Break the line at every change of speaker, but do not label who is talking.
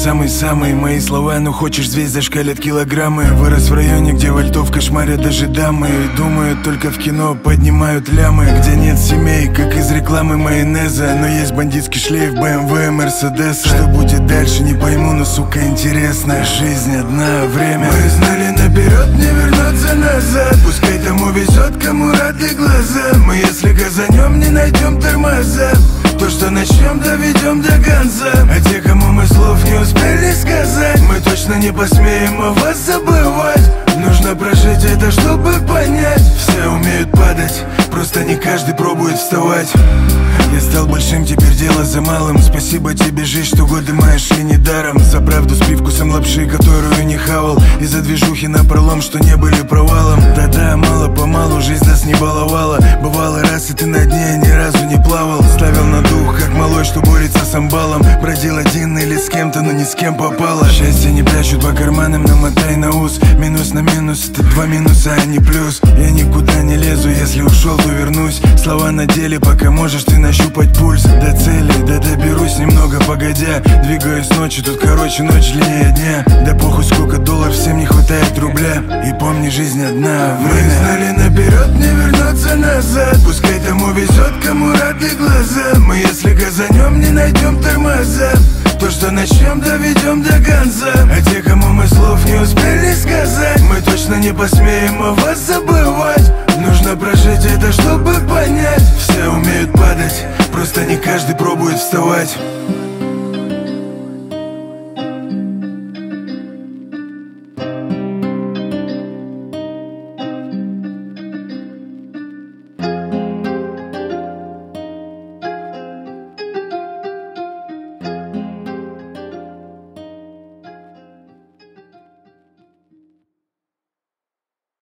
самый-самый. Мои слова, ну хочешь, взвесь зашкалят килограммы. Вырос в районе, где вольтов кошмарят даже дамы. И думают, только в кино поднимают лямы. Где нет семей, как из рекламы майонеза. Но есть бандитский шлейф, BMW, Mercedes. Что будет дальше, не пойму, но, сука, интересно. Жизнь одна, время. Мы знали наперед, не вернуться назад. Пускай тому везет, кому рады глаза. Мы если газанем, не найдем тормоза. То, что начнем, доведем до конца. А те, кому мы слов не успели сказать, мы точно не посмеем о вас забывать. Нужно прожить это, чтобы понять. Все умеют падать, просто не каждый пробует вставать. Я стал большим, теперь дело за малым. Спасибо тебе, жизнь, что годы мои шли недаром. За правду с привкусом лапши, которую не хавал. И за движухи напролом, что не были провалом. Да-да, мало-помалу жизнь нас не баловала. Бывало раз, и ты на дне ни разу не плавал. Ставил на дух, как малой, что борется с амбалом. Бродил один или с кем-то, но ни с кем попало. Счастье не прячут по карманам, намотай на ус. Минус на минус, это два минуса, а не плюс. Я никуда не лезу, если ушел, то вернусь. Слова на деле, пока можешь ты нащупать пульс. До цели, да доберусь немного погодя. Двигаюсь ночью, тут короче ночь длиннее дня. Да похуй сколько долларов, всем не хватает рубля. И помни, жизнь одна, время. Мы знали наперед, не вернуться назад. Пускай тому везет, кому рады глаза. Мы если газанем, не найдем тормоза. То, что начнем, доведем до конца. А те, кому мы слов не успели сказать, мы точно не посмеем о вас забывать. Нужно прожить это, чтобы понять. Все умеют падать, просто не каждый пробует вставать.